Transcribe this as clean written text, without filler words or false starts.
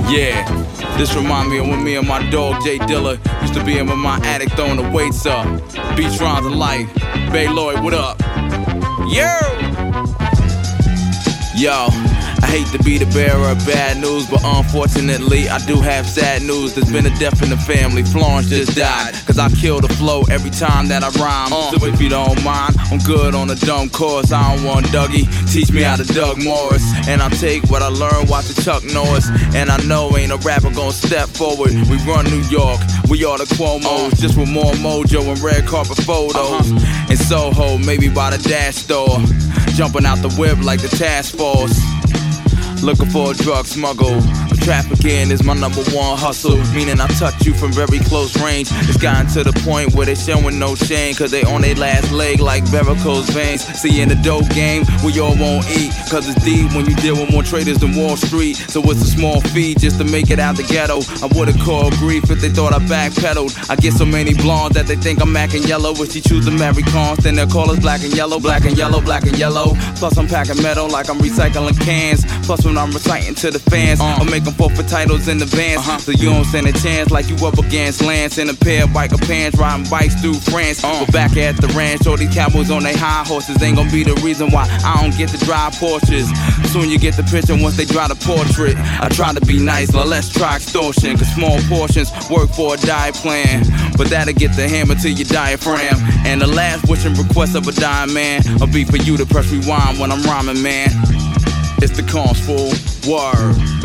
Yeah, this remind me of when me and my dog Jay Dilla used to be in with my attic throwing the weights up. Beach Rhymes of Life. Bay Lloyd, what up? Yo, I hate to be the bearer of bad news, but unfortunately I do have sad news. There's been a death in the family. Florence just died, cause I kill the flow every time that I rhyme. So if you don't mind, I'm good on a dumb course. I don't want Dougie, teach me how to Doug Morris. And I'll take what I learned watching Chuck Norris. And I know ain't a rapper gonna step forward. We run New York, we are the Cuomos, just with more mojo and red carpet photos. In Soho, maybe by the Dash store, jumping out the whip like the task force. Looking for a drug smuggle. Trafficking is my number one hustle, meaning I touch you from very close range. It's gotten to the point where they showing no shame, cause they on their last leg like varicose veins. See, in the dope game, we all won't eat, cause it's deep when you deal with more traders than Wall Street. So it's a small fee just to make it out the ghetto. I would've called grief if they thought I backpedaled. I get so many blondes that they think I'm macking yellow. If she choose to marry cons, then they'll call us black and yellow, black and yellow, black and yellow. Plus I'm packing metal like I'm recycling cans. Plus when I'm reciting to the fans, I'll make them for titles in advance, so you don't stand a chance like you up against Lance in a pair of biker pants, riding bikes through France. But back at the ranch, all these cowboys on their high horses ain't gonna be the reason why I don't get to drive Porsches. Soon you get the picture once they draw the portrait. I try to be nice, but let's try extortion, cause small portions work for a diet plan, but that'll get the hammer to your diaphragm. And the last wish and request of a dying man will be for you to press rewind when I'm rhyming, man. It's the cons, fool. Word.